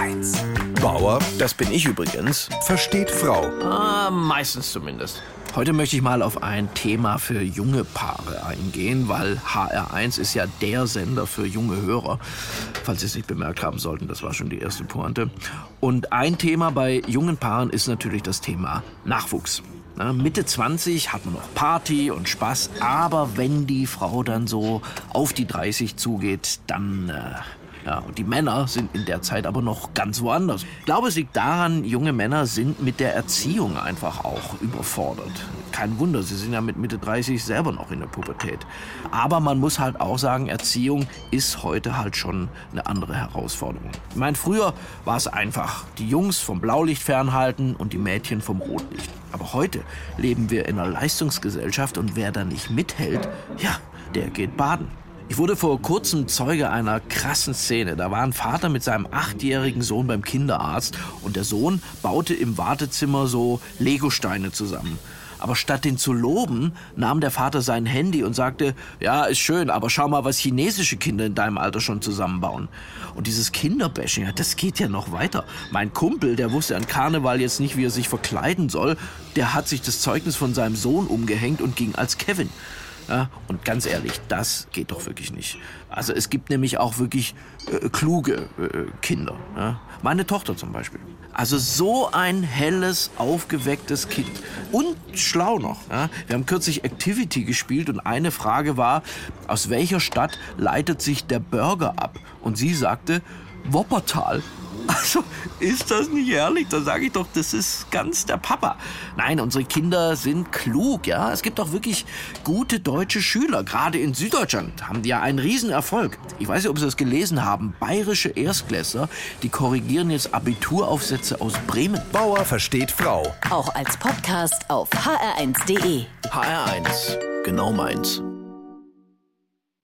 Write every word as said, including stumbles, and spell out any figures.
eins. Bauer, das bin ich übrigens, versteht Frau. Ah, meistens zumindest. Heute möchte ich mal auf ein Thema für junge Paare eingehen, weil H R eins ist ja der Sender für junge Hörer. Falls Sie es nicht bemerkt haben sollten, das war schon die erste Pointe. Und ein Thema bei jungen Paaren ist natürlich das Thema Nachwuchs. Na, Mitte zwanzig hat man noch Party und Spaß, aber wenn die Frau dann so auf die dreißig zugeht, dann... Äh, Ja, und die Männer sind in der Zeit aber noch ganz woanders. Ich glaube, es liegt daran, junge Männer sind mit der Erziehung einfach auch überfordert. Kein Wunder, sie sind ja mit Mitte dreißig selber noch in der Pubertät. Aber man muss halt auch sagen, Erziehung ist heute halt schon eine andere Herausforderung. Ich meine, früher war es einfach, die Jungs vom Blaulicht fernhalten und die Mädchen vom Rotlicht. Aber heute leben wir in einer Leistungsgesellschaft und wer da nicht mithält, ja, der geht baden. Ich wurde vor kurzem Zeuge einer krassen Szene. Da war ein Vater mit seinem achtjährigen Sohn beim Kinderarzt und der Sohn baute im Wartezimmer so Legosteine zusammen. Aber statt den zu loben, nahm der Vater sein Handy und sagte, ja, ist schön, aber schau mal, was chinesische Kinder in deinem Alter schon zusammenbauen. Und dieses Kinderbashing, das geht ja noch weiter. Mein Kumpel, der wusste an Karneval jetzt nicht, wie er sich verkleiden soll, der hat sich das Zeugnis von seinem Sohn umgehängt und ging als Kevin. Ja, und ganz ehrlich, das geht doch wirklich nicht. Also es gibt nämlich auch wirklich äh, kluge äh, Kinder. Ja? Meine Tochter zum Beispiel. Also so ein helles, aufgewecktes Kind. Und schlau noch. Ja? Wir haben kürzlich Activity gespielt und eine Frage war, aus welcher Stadt leitet sich der Burger ab? Und sie sagte, Wuppertal. Also, ist das nicht ehrlich? Da sage ich doch, das ist ganz der Papa. Nein, unsere Kinder sind klug, ja. Es gibt auch wirklich gute deutsche Schüler. Gerade in Süddeutschland haben die ja einen Riesenerfolg. Ich weiß nicht, ob Sie das gelesen haben. Bayerische Erstklässler, die korrigieren jetzt Abituraufsätze aus Bremen. Bauer versteht Frau. Auch als Podcast auf h r eins punkt d e. H R eins, genau meins.